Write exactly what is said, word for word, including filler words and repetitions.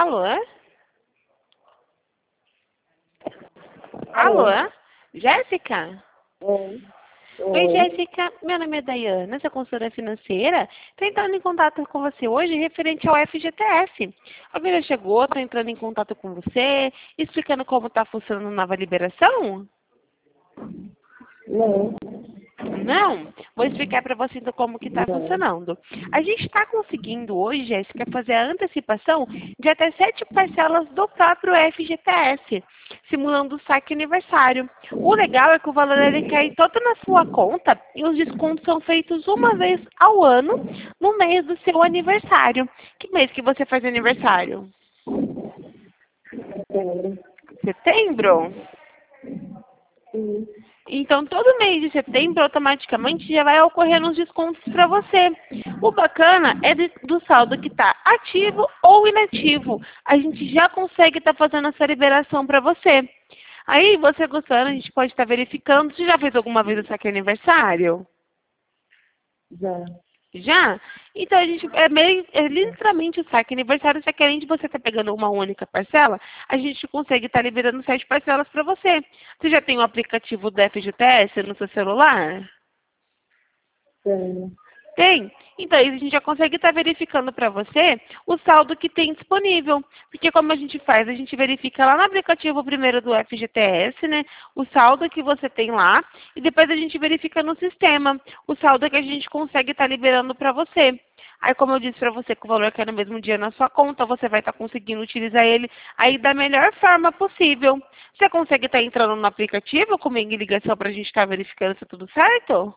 Alô? Alô? Alô? Jéssica? Oi. Oi, Oi. Jéssica. Meu nome é Daiane, sou consultora financeira. Estou entrando em contato com você hoje referente ao F G T S. A Vila chegou, estou entrando em contato com você, explicando como está funcionando a nova liberação? Não. Não? Vou explicar para você então como que está Não. funcionando. A gente está conseguindo hoje, Jéssica, fazer a antecipação de até sete parcelas do próprio F G T S, simulando o saque aniversário. O legal é que o valor ele cai todo na sua conta e os descontos são feitos uma vez ao ano, no mês do seu aniversário. Que mês que você faz aniversário? Setembro. Setembro? Sim. Então, todo mês de setembro, automaticamente, já vai ocorrendo uns descontos para você. O bacana é de- do saldo que está ativo ou inativo. A gente já consegue estar fazendo essa liberação para você. Aí, você gostando, a gente pode estar verificando. Você já fez alguma vez o saque aniversário? Já. Já? Então, a gente, é, meio, é literalmente o saque aniversário, só que além de você estar pegando uma única parcela, a gente consegue estar liberando sete parcelas para você. Você já tem o aplicativo do F G T S no seu celular? Tenho. Tem? Então, aí a gente já consegue estar verificando para você o saldo que tem disponível. Porque como a gente faz? A gente verifica lá no aplicativo primeiro do F G T S, né? O saldo que você tem lá. E depois a gente verifica no sistema o saldo que a gente consegue estar liberando para você. Aí, como eu disse para você que o valor cai no mesmo dia na sua conta, você vai estar conseguindo utilizar ele aí da melhor forma possível. Você consegue estar entrando no aplicativo comigo em ligação para a gente estar verificando se tudo certo?